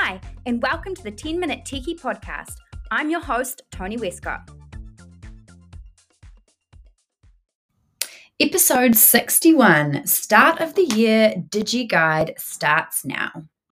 Hi, and welcome to the 10-Minute Techie Podcast. I'm your host, Tony Westcott. Episode 61, Start of the Year DigiGuide starts now.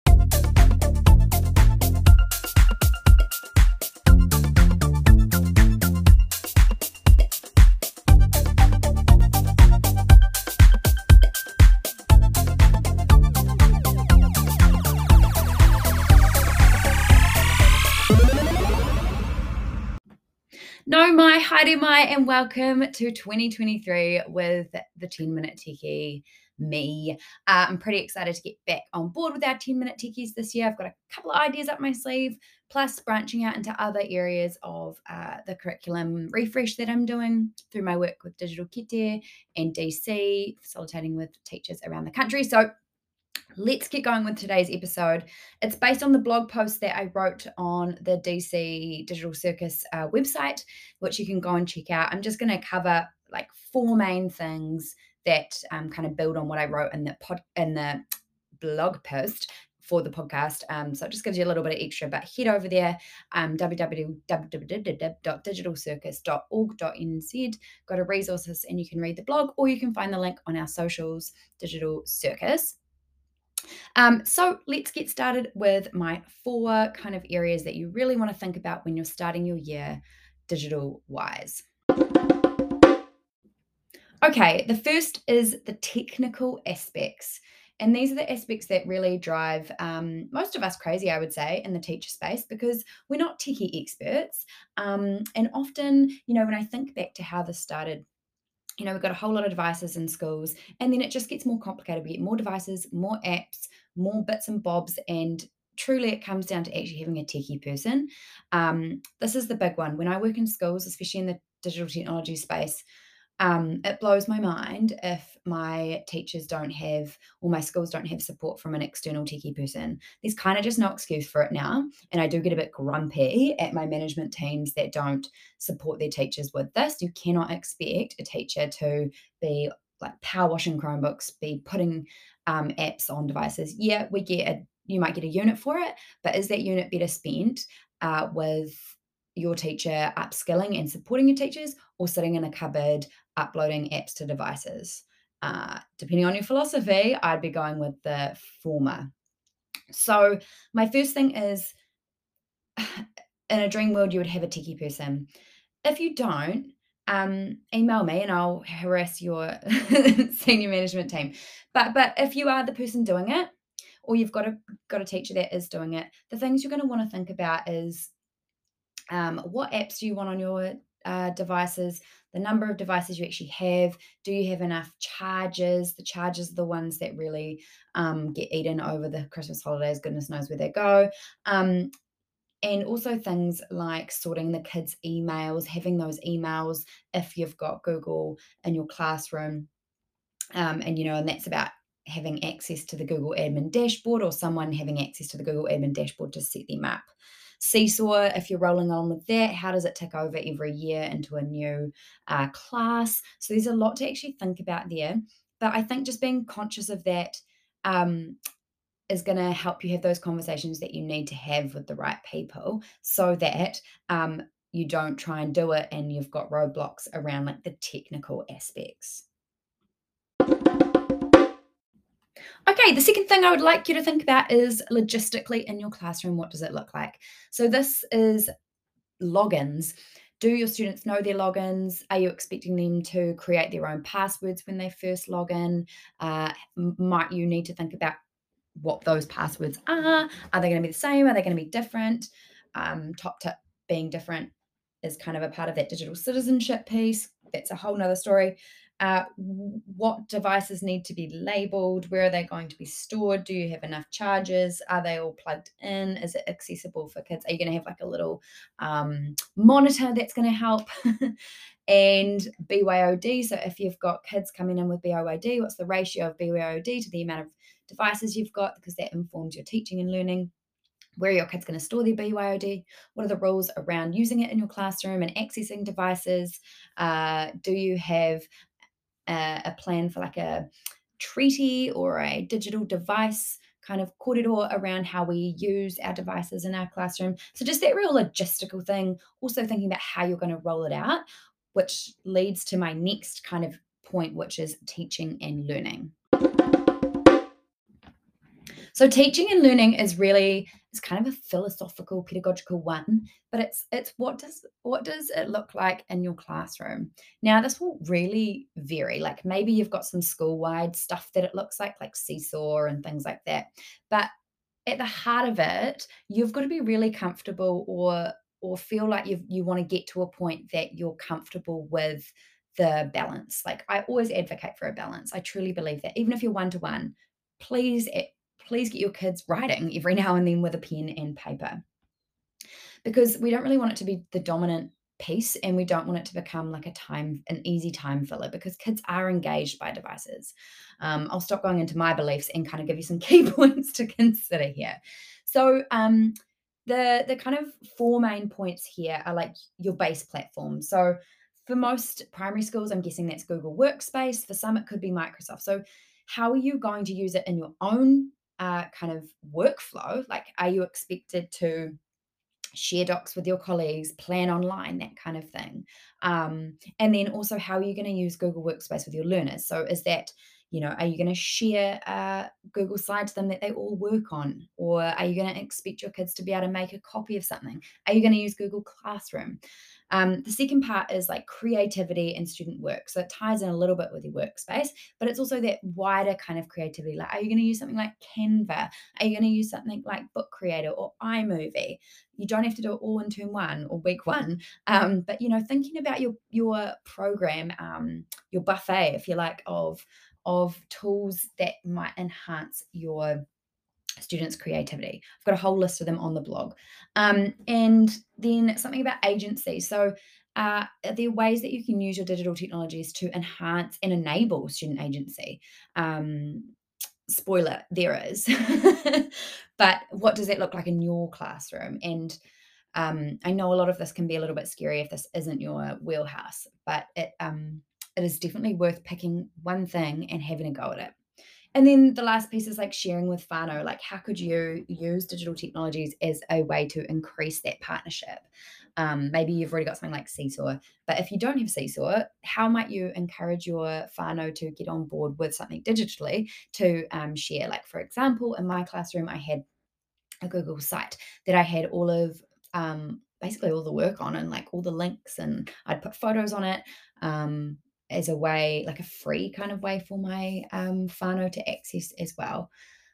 No mai, haere mai, and welcome to 2023 with the 10-Minute Techie, me. I'm pretty excited to get back on board with our 10-Minute Techies this year. I've got a couple of ideas up my sleeve, plus branching out into other areas of the curriculum refresh that I'm doing through my work with Digital Kite and DC, facilitating with teachers around the country. So let's get going with today's episode. It's based on the blog post that I wrote on the DC Digital Circus website, which you can go and check out. I'm just going to cover like four main things that kind of build on what I wrote in the blog post for the podcast. So it just gives you a little bit of extra, but head over there, www.digitalcircus.org.nz, go to resources and you can read the blog, or you can find the link on our socials, Digital Circus. So let's get started with my four kind of areas that you really want to think about when you're starting your year digital-wise. Okay, the first is the technical aspects. And these are the aspects that really drive most of us crazy, I would say, in the teacher space, because we're not techie experts. And often, when I think back to how this started, we've got a whole lot of devices in schools, and then it just gets more complicated. We get more devices, more apps, more bits and bobs, and truly it comes down to actually having a techie person. This is the big one. When I work in schools, especially in the digital technology space, it blows my mind if my teachers don't have, or my schools don't have support from an external techie person. There's kind of just no excuse for it now. And I do get a bit grumpy at my management teams that don't support their teachers with this. You cannot expect a teacher to be like power washing Chromebooks, be putting apps on devices. Yeah, you might get a unit for it, but is that unit better spent with your teacher upskilling and supporting your teachers, or sitting in a cupboard uploading apps to devices? Depending on your philosophy, I'd be going with the former. So my first thing is, in a dream world, you would have a techie person. If you don't, email me and I'll harass your senior management team. But if you are the person doing it, or you've got a teacher that is doing it, the things you're going to want to think about is what apps do you want on your devices, the number of devices you actually have, do you have enough chargers? The chargers are the ones that really get eaten over the Christmas holidays, goodness knows where they go. And also things like sorting the kids' emails, having those emails if you've got Google in your classroom. And that's about having access to the Google admin dashboard, or someone having access to the Google admin dashboard to set them up. Seesaw, if you're rolling on with that, how does it tick over every year into a new class? So there's a lot to actually think about there. But I think just being conscious of that is going to help you have those conversations that you need to have with the right people, so that you don't try and do it and you've got roadblocks around like the technical aspects. Okay, the second thing I would like you to think about is logistically in your classroom, what does it look like? So this is logins. Do your students know their logins? Are you expecting them to create their own passwords when they first log in? Might you need to think about what those passwords are? Are they going to be the same? Are they going to be different? Top tip, being different is kind of a part of that digital citizenship piece. That's a whole nother story. What devices need to be labeled? Where are they going to be stored? Do you have enough chargers? Are they all plugged in? Is it accessible for kids? Are you going to have like a little monitor that's going to help? And BYOD, so if you've got kids coming in with BYOD, what's the ratio of BYOD to the amount of devices you've got? Because that informs your teaching and learning. Where are your kids going to store their BYOD? What are the rules around using it in your classroom and accessing devices? Do you have a plan for like a treaty or a digital device kind of kōrero around how we use our devices in our classroom. So just that real logistical thing, also thinking about how you're going to roll it out, which leads to my next kind of point, which is teaching and learning. So teaching and learning is kind of a philosophical, pedagogical one, but it's what does it look like in your classroom? Now, this will really vary. Like maybe you've got some school-wide stuff that it looks like Seesaw and things like that. But at the heart of it, you've got to be really comfortable or feel like you want to get to a point that you're comfortable with the balance. Like I always advocate for a balance. I truly believe that even if you're one-to-one, please please get your kids writing every now and then with a pen and paper, because we don't really want it to be the dominant piece, and we don't want it to become like an easy time filler, because kids are engaged by devices. I'll stop going into my beliefs and kind of give you some key points to consider here. So the kind of four main points here are like your base platform. So for most primary schools, I'm guessing that's Google Workspace. For some, it could be Microsoft. So how are you going to use it in your own kind of workflow? Like, are you expected to share docs with your colleagues, plan online, that kind of thing? And then also, how are you going to use Google Workspace with your learners? So is that, are you going to share Google Slide to them that they all work on? Or are you going to expect your kids to be able to make a copy of something? Are you going to use Google Classroom? The second part is like creativity and student work. So it ties in a little bit with your workspace, but it's also that wider kind of creativity. Like, are you going to use something like Canva? Are you going to use something like Book Creator or iMovie? You don't have to do it all in turn one or week one. But thinking about your program, your buffet, if you like, of tools that might enhance your students' creativity. I've got a whole list of them on the blog. And then something about agency. So there are ways that you can use your digital technologies to enhance and enable student agency. Spoiler, there is. But what does that look like in your classroom? And I know a lot of this can be a little bit scary if this isn't your wheelhouse, but it is definitely worth picking one thing and having a go at it. And then the last piece is like sharing with whānau. Like, how could you use digital technologies as a way to increase that partnership? Maybe you've already got something like Seesaw, but if you don't have Seesaw, how might you encourage your whānau to get on board with something digitally to share? Like, for example, in my classroom, I had a Google site that I had all of basically all the work on, and like all the links, and I'd put photos on it as a way, like a free kind of way for my whānau to access as well.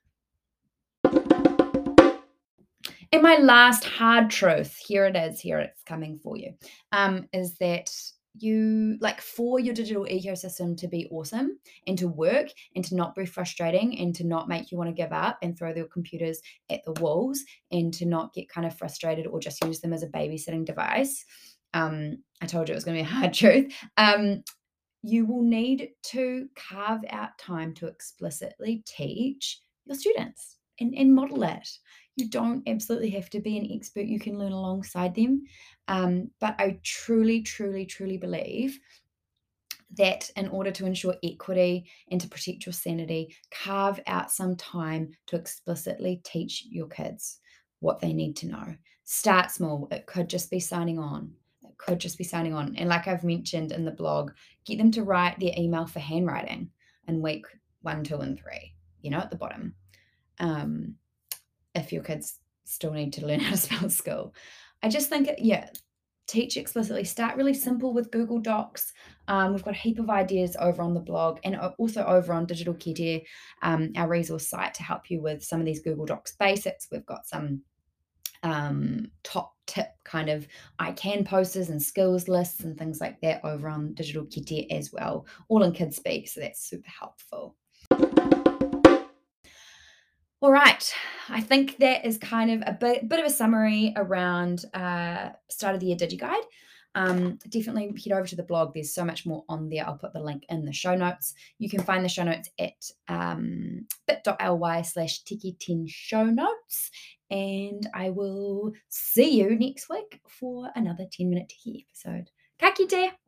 And my last hard truth, here it's coming for you, is that for your digital ecosystem to be awesome and to work and to not be frustrating and to not make you want to give up and throw their computers at the walls and to not get kind of frustrated or just use them as a babysitting device. I told you it was going to be a hard truth. You will need to carve out time to explicitly teach your students and model that. You don't absolutely have to be an expert. You can learn alongside them. But I truly, truly, truly believe that in order to ensure equity and to protect your sanity, carve out some time to explicitly teach your kids what they need to know. Start small. It could just be signing on. And like I've mentioned in the blog, get them to write their email for handwriting in week 1, 2, and 3, at the bottom. If your kids still need to learn how to spell at school. I just think, teach explicitly. Start really simple with Google Docs. We've got a heap of ideas over on the blog and also over on Digital Kete, our resource site, to help you with some of these Google Docs basics. We've got some top tip kind of I can posters and skills lists and things like that over on Digital Kete as well, all in kids speak, so that's super helpful. All right, I think that is kind of a bit of a summary around start of the year DigiGuide. Definitely head over to the blog. There's so much more on there. I'll put the link in the show notes. You can find the show notes at bit.ly/tiki10 show notes. And I will see you next week for another 10-minute Tiki episode. Ka kite!